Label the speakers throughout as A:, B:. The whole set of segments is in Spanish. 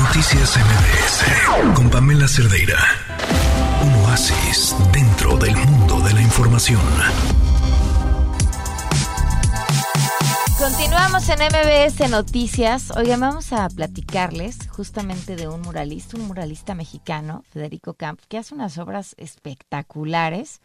A: Noticias MBS con Pamela Cerdeira. Un oasis dentro del mundo de la información.
B: Continuamos en MBS Noticias. Oigan, vamos a platicarles justamente de un muralista mexicano, Federico Camp, que hace unas obras espectaculares.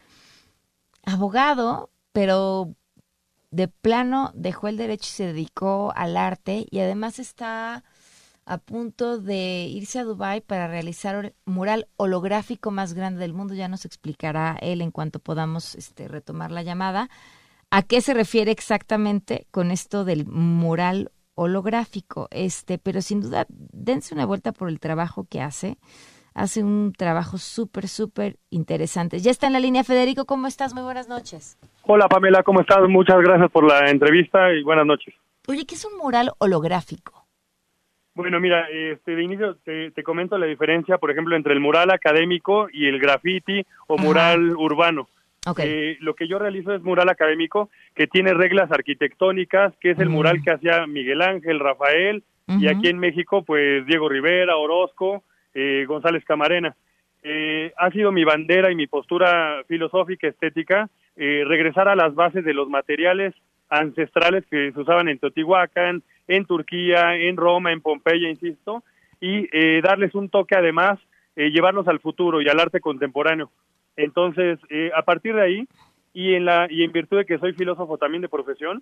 B: Abogado, pero de plano dejó el derecho y se dedicó al arte, y además está a punto de irse a Dubái para realizar el mural holográfico más grande del mundo. Ya nos explicará él en cuanto podamos retomar la llamada. ¿A qué se refiere exactamente con esto del mural holográfico? Pero sin duda, dense una vuelta por el trabajo que hace. Hace un trabajo súper interesante. Ya está en la línea Federico. ¿Cómo estás? Muy buenas noches.
C: Hola Pamela, ¿cómo estás? Muchas gracias por la entrevista y buenas noches.
B: Oye, ¿qué es un mural holográfico?
C: Bueno, mira, de inicio te comento la diferencia, por ejemplo, entre el mural académico y el graffiti o mural urbano.
B: Okay.
C: Lo que yo realizo es mural académico, que tiene reglas arquitectónicas, que es el mural que hacía Miguel Ángel, Rafael, y aquí en México, pues Diego Rivera, Orozco, González Camarena. Ha sido mi bandera y mi postura filosófica, estética, regresar a las bases de los materiales ancestrales que se usaban en Teotihuacán, en Turquía, en Roma, en Pompeya, insisto, y darles un toque además, llevarlos al futuro y al arte contemporáneo. Entonces, a partir de ahí, y en virtud de que soy filósofo también de profesión,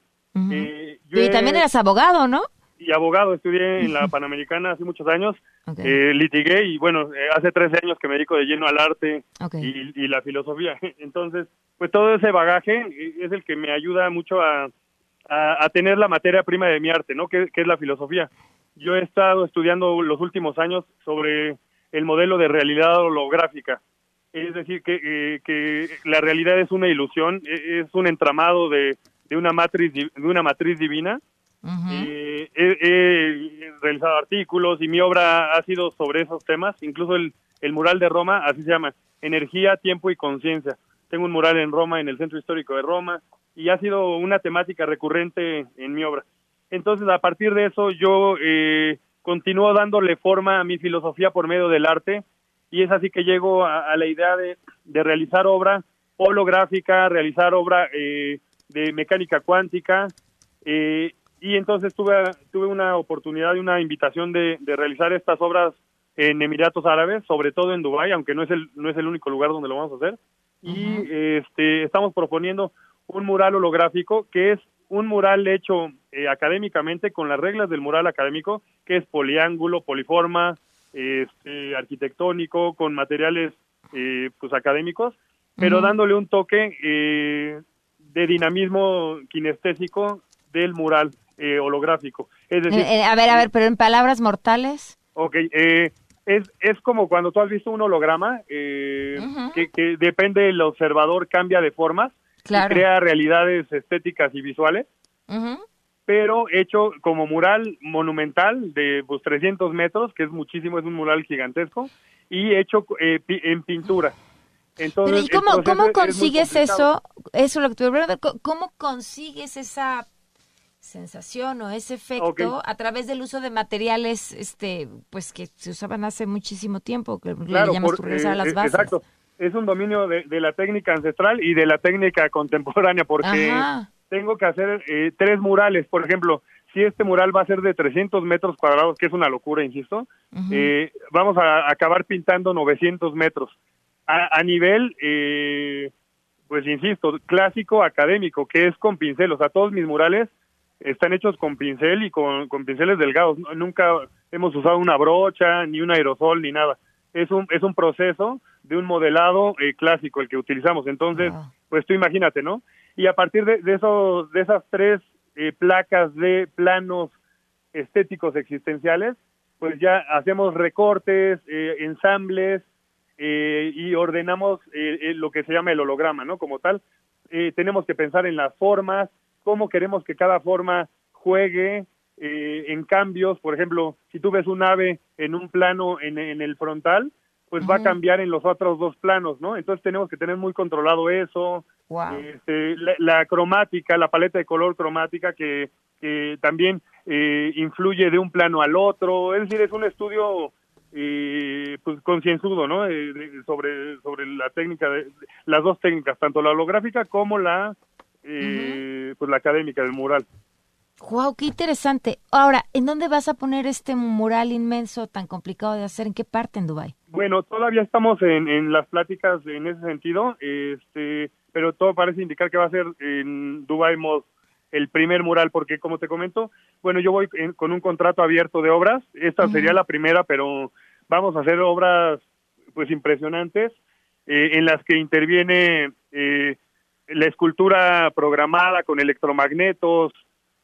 B: y también eras abogado, ¿no?
C: Y abogado, estudié en la Panamericana hace muchos años, litigué y bueno, hace 13 años que me dedico de lleno al arte y la filosofía. Entonces, pues todo ese bagaje es el que me ayuda mucho a tener la materia prima de mi arte, ¿no? Que es la filosofía. Yo he estado estudiando los últimos años sobre el modelo de realidad holográfica. Es decir, que la realidad es una ilusión, es un entramado de una matriz divina. He realizado artículos y mi obra ha sido sobre esos temas, incluso el mural de Roma, así se llama, Energía, Tiempo y Conciencia. Tengo un mural en Roma, en el Centro Histórico de Roma, y ha sido una temática recurrente en mi obra. Entonces, a partir de eso, yo continúo dándole forma a mi filosofía por medio del arte, y es así que llego a la idea de realizar obra holográfica, realizar obra de mecánica cuántica, y entonces tuve una oportunidad y una invitación de realizar estas obras en Emiratos Árabes, sobre todo en Dubái, aunque no es el único lugar donde lo vamos a hacer. Y estamos proponiendo un mural holográfico, que es un mural hecho académicamente con las reglas del mural académico, que es poliángulo, poliforma, arquitectónico, con materiales pues académicos, pero dándole un toque de dinamismo kinestésico del mural holográfico. Es decir,
B: a ver, pero en palabras mortales.
C: Okay, es como cuando tú has visto un holograma que depende del observador, cambia de formas, y crea realidades estéticas y visuales, pero hecho como mural monumental de 300 metros, que es muchísimo, es un mural gigantesco, y hecho en pintura. Entonces,
B: pero ¿y cómo consigues eso? Eso es lo que te voy a preguntar. ¿Cómo consigues esa sensación o ese efecto a través del uso de materiales pues que se usaban hace muchísimo tiempo, que le llamas tú regresar a las bases?
C: Exacto, es un dominio de la técnica ancestral y de la técnica contemporánea, porque tengo que hacer 3 murales. Por ejemplo, si este mural va a ser de 300 metros cuadrados, que es una locura, insisto, vamos a acabar pintando 900 metros a nivel pues insisto, clásico académico, que es con pincel. O sea, todos mis murales están hechos con pincel y con pinceles delgados. Nunca hemos usado una brocha, ni un aerosol, ni nada. Es un proceso de un modelado clásico el que utilizamos. Entonces, pues tú imagínate, ¿no? Y a partir de esas 3 placas de planos estéticos existenciales, pues ya hacemos recortes, ensambles, y ordenamos lo que se llama el holograma, ¿no? Como tal, tenemos que pensar en las formas, cómo queremos que cada forma juegue en cambios. Por ejemplo, si tú ves un ave en un plano en el frontal, pues va a cambiar en los otros 2 planos, ¿no? Entonces tenemos que tener muy controlado eso. La cromática, la paleta de color cromática que que también influye de un plano al otro, es decir, es un estudio pues concienzudo, ¿no? Sobre la técnica, las dos técnicas, tanto la holográfica como la pues la académica del mural.
B: ¡Wow! ¡Qué interesante! Ahora, ¿en dónde vas a poner este mural inmenso tan complicado de hacer? ¿En qué parte en Dubái?
C: Bueno, todavía estamos en las pláticas en ese sentido, pero todo parece indicar que va a ser en Dubai Mall el primer mural, porque como te comento, bueno, yo voy con un contrato abierto de obras, esta sería la primera, pero vamos a hacer obras pues impresionantes, en las que interviene la escultura programada con electromagnetos,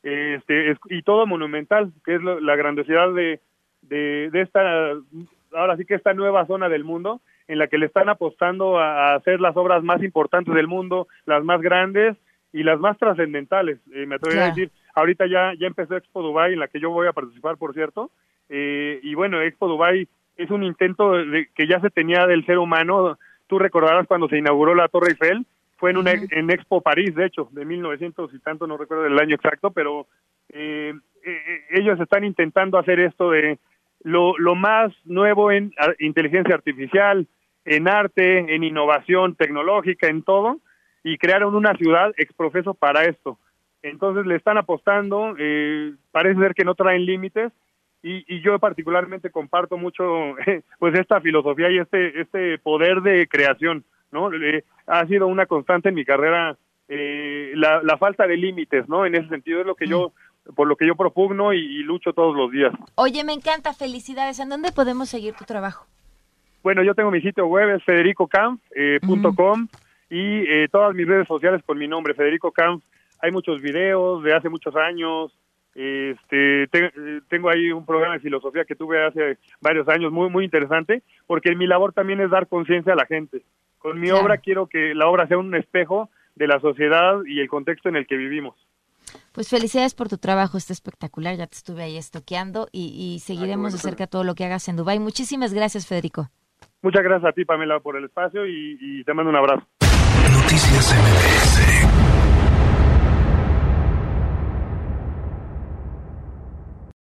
C: y todo monumental, que es la grandiosidad de esta, ahora sí que esta nueva zona del mundo, en la que le están apostando a hacer las obras más importantes del mundo, las más grandes y las más trascendentales. Me atrevería a decir, ahorita ya empezó Expo Dubai, en la que yo voy a participar, por cierto, y bueno, Expo Dubai es un intento que ya se tenía del ser humano. Tú recordarás cuando se inauguró la Torre Eiffel, fue en Expo París, de hecho, de 1900 y tanto, no recuerdo el año exacto, pero ellos están intentando hacer esto de lo más nuevo en inteligencia artificial, en arte, en innovación tecnológica, en todo, y crearon una ciudad exprofeso para esto. Entonces le están apostando, parece ser que no traen límites, y yo particularmente comparto mucho pues esta filosofía y este poder de creación, ¿no? Ha sido una constante en mi carrera la falta de límites, ¿no? En ese sentido es lo que por lo que yo propugno y lucho todos los días.
B: Oye, me encanta, felicidades. ¿En dónde podemos seguir tu trabajo?
C: Bueno, yo tengo mi sitio web, es federicokampf.com, y todas mis redes sociales con mi nombre, Federico Kampf. Hay muchos videos de hace muchos años. Tengo ahí un programa de filosofía que tuve hace varios años, muy, muy interesante, porque mi labor también es dar conciencia a la gente. Con mi obra quiero que la obra sea un espejo de la sociedad y el contexto en el que vivimos.
B: Pues felicidades por tu trabajo, está espectacular, ya te estuve ahí estoqueando y seguiremos de cerca todo lo que hagas en Dubái. Muchísimas gracias, Federico.
C: Muchas gracias a ti, Pamela, por el espacio y te mando un abrazo.
A: Noticias MBS.